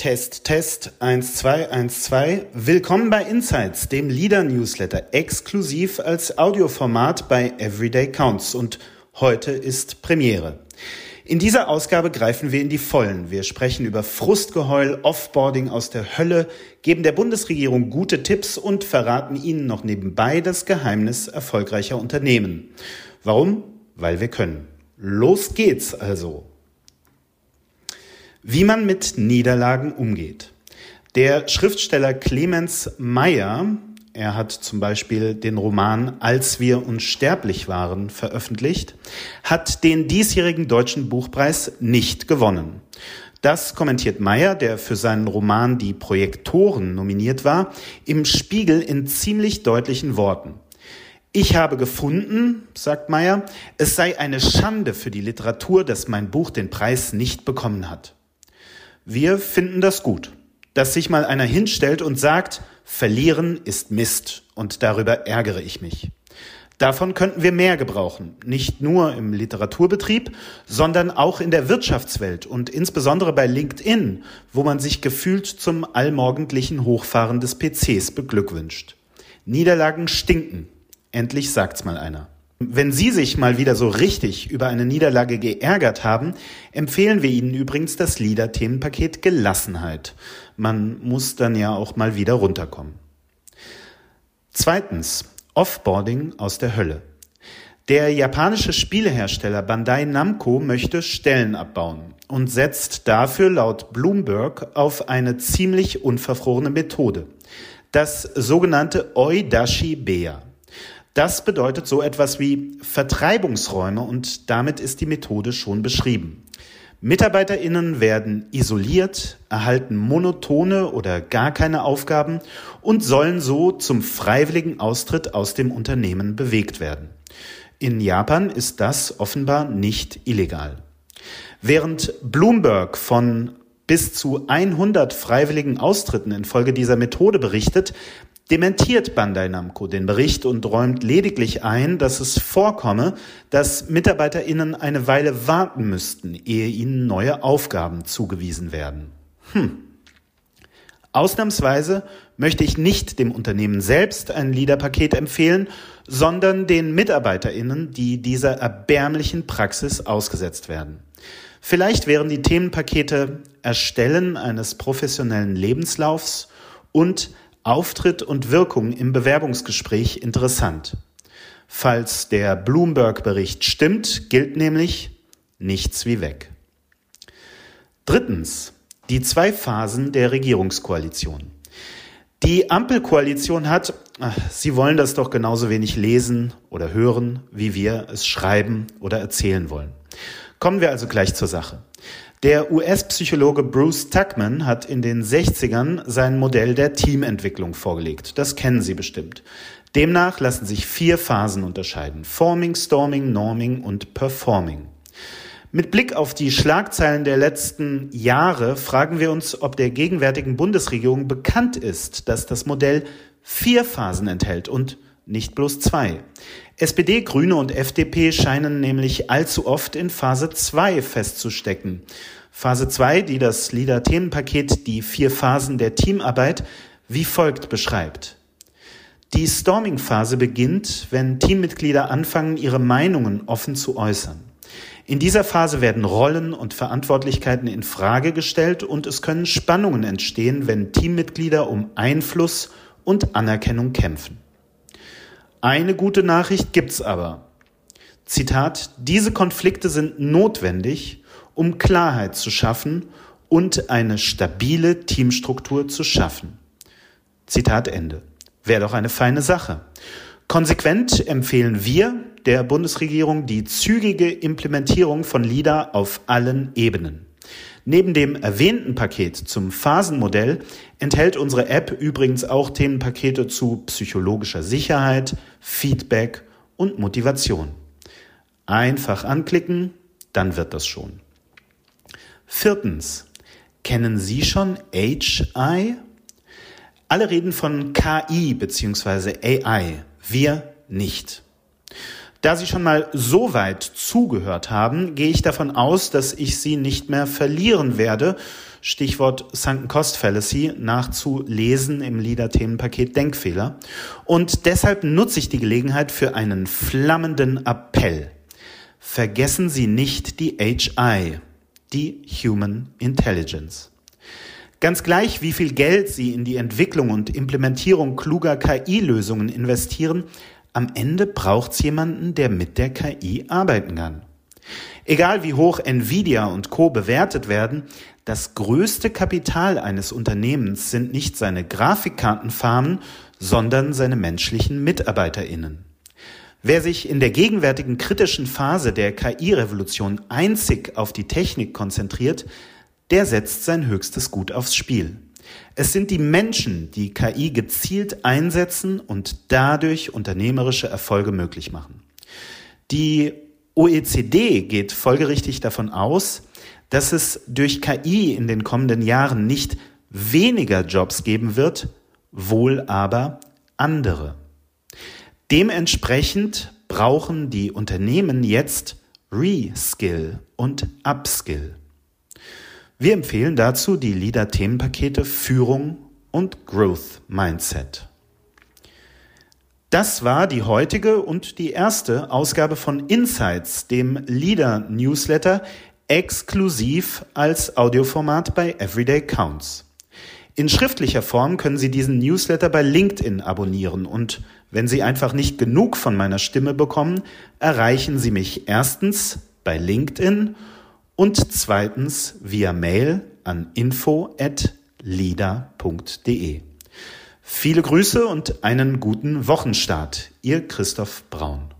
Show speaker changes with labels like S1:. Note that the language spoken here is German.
S1: Test, Test, 1, 2, 1, 2. Willkommen bei Insights, dem Leader-Newsletter, exklusiv als Audioformat bei Everyday Counts. Und heute ist Premiere. In dieser Ausgabe greifen wir in die Vollen. Wir sprechen über Frustgeheul, Offboarding aus der Hölle, geben der Bundesregierung gute Tipps und verraten Ihnen noch nebenbei das Geheimnis erfolgreicher Unternehmen. Warum? Weil wir können. Los geht's also. Wie man mit Niederlagen umgeht. Der Schriftsteller Clemens Meyer, er hat zum Beispiel den Roman Als wir unsterblich waren veröffentlicht, hat den diesjährigen Deutschen Buchpreis nicht gewonnen. Das kommentiert Meyer, der für seinen Roman Die Projektoren nominiert war, im Spiegel in ziemlich deutlichen Worten. Ich habe gefunden, sagt Meyer, es sei eine Schande für die Literatur, dass mein Buch den Preis nicht bekommen hat. Wir finden das gut, dass sich mal einer hinstellt und sagt, verlieren ist Mist und darüber ärgere ich mich. Davon könnten wir mehr gebrauchen, nicht nur im Literaturbetrieb, sondern auch in der Wirtschaftswelt und insbesondere bei LinkedIn, wo man sich gefühlt zum allmorgendlichen Hochfahren des PCs beglückwünscht. Niederlagen stinken, endlich sagt's mal einer. Wenn Sie sich mal wieder so richtig über eine Niederlage geärgert haben, empfehlen wir Ihnen übrigens das Leader-Themenpaket Gelassenheit. Man muss dann ja auch mal wieder runterkommen. Zweitens, Offboarding aus der Hölle. Der japanische Spielehersteller Bandai Namco möchte Stellen abbauen und setzt dafür laut Bloomberg auf eine ziemlich unverfrorene Methode. Das sogenannte Oi-Dashi-Beya. Das bedeutet so etwas wie Vertreibungsräume und damit ist die Methode schon beschrieben. MitarbeiterInnen werden isoliert, erhalten monotone oder gar keine Aufgaben und sollen so zum freiwilligen Austritt aus dem Unternehmen bewegt werden. In Japan ist das offenbar nicht illegal. Während Bloomberg von bis zu 100 freiwilligen Austritten infolge dieser Methode berichtet, dementiert Bandai Namco den Bericht und räumt lediglich ein, dass es vorkomme, dass MitarbeiterInnen eine Weile warten müssten, ehe ihnen neue Aufgaben zugewiesen werden. Ausnahmsweise möchte ich nicht dem Unternehmen selbst ein Leader-Paket empfehlen, sondern den MitarbeiterInnen, die dieser erbärmlichen Praxis ausgesetzt werden. Vielleicht wären die Themenpakete Erstellen eines professionellen Lebenslaufs und Auftritt und Wirkung im Bewerbungsgespräch interessant. Falls der Bloomberg-Bericht stimmt, gilt nämlich nichts wie weg. Drittens, die 2 Phasen der Regierungskoalition. Die Ampelkoalition hat, Sie wollen das doch genauso wenig lesen oder hören, wie wir es schreiben oder erzählen wollen. Kommen wir also gleich zur Sache. Der US-Psychologe Bruce Tuckman hat in den 60ern sein Modell der Teamentwicklung vorgelegt. Das kennen Sie bestimmt. Demnach lassen sich 4 Phasen unterscheiden: Forming, Storming, Norming und Performing. Mit Blick auf die Schlagzeilen der letzten Jahre fragen wir uns, ob der gegenwärtigen Bundesregierung bekannt ist, dass das Modell 4 Phasen enthält und nicht bloß 2. SPD, Grüne und FDP scheinen nämlich allzu oft in Phase 2 festzustecken. Phase 2, die das Leader-Themenpaket Die 4 Phasen der Teamarbeit wie folgt beschreibt. Die Storming-Phase beginnt, wenn Teammitglieder anfangen, ihre Meinungen offen zu äußern. In dieser Phase werden Rollen und Verantwortlichkeiten in Frage gestellt und es können Spannungen entstehen, wenn Teammitglieder um Einfluss und Anerkennung kämpfen. Eine gute Nachricht gibt's aber. Zitat, diese Konflikte sind notwendig, um Klarheit zu schaffen und eine stabile Teamstruktur zu schaffen. Zitat Ende. Wäre doch eine feine Sache. Konsequent empfehlen wir der Bundesregierung die zügige Implementierung von LEADER auf allen Ebenen. Neben dem erwähnten Paket zum Phasenmodell enthält unsere App übrigens auch Themenpakete zu psychologischer Sicherheit, Feedback und Motivation. Einfach anklicken, dann wird das schon. Viertens, kennen Sie schon HI? Alle reden von KI bzw. AI, wir nicht. Da Sie schon mal so weit zugehört haben, gehe ich davon aus, dass ich Sie nicht mehr verlieren werde. Stichwort Sunken Cost Fallacy, nachzulesen im LEADER-Themenpaket Denkfehler. Und deshalb nutze ich die Gelegenheit für einen flammenden Appell. Vergessen Sie nicht die HI, die Human Intelligence. Ganz gleich, wie viel Geld Sie in die Entwicklung und Implementierung kluger KI-Lösungen investieren, am Ende braucht's jemanden, der mit der KI arbeiten kann. Egal wie hoch Nvidia und Co. bewertet werden, das größte Kapital eines Unternehmens sind nicht seine Grafikkartenfarmen, sondern seine menschlichen MitarbeiterInnen. Wer sich in der gegenwärtigen kritischen Phase der KI-Revolution einzig auf die Technik konzentriert, der setzt sein höchstes Gut aufs Spiel. Es sind die Menschen, die KI gezielt einsetzen und dadurch unternehmerische Erfolge möglich machen. Die OECD geht folgerichtig davon aus, dass es durch KI in den kommenden Jahren nicht weniger Jobs geben wird, wohl aber andere. Dementsprechend brauchen die Unternehmen jetzt Reskill und Upskill. Wir empfehlen dazu die LEADER-Themenpakete Führung und Growth Mindset. Das war die heutige und die erste Ausgabe von Insights, dem LEADER-Newsletter, exklusiv als Audioformat bei Everyday Counts. In schriftlicher Form können Sie diesen Newsletter bei LinkedIn abonnieren und wenn Sie einfach nicht genug von meiner Stimme bekommen, erreichen Sie mich erstens bei LinkedIn und zweitens via Mail an info@leader.de. Viele Grüße und einen guten Wochenstart. Ihr Christoph Braun.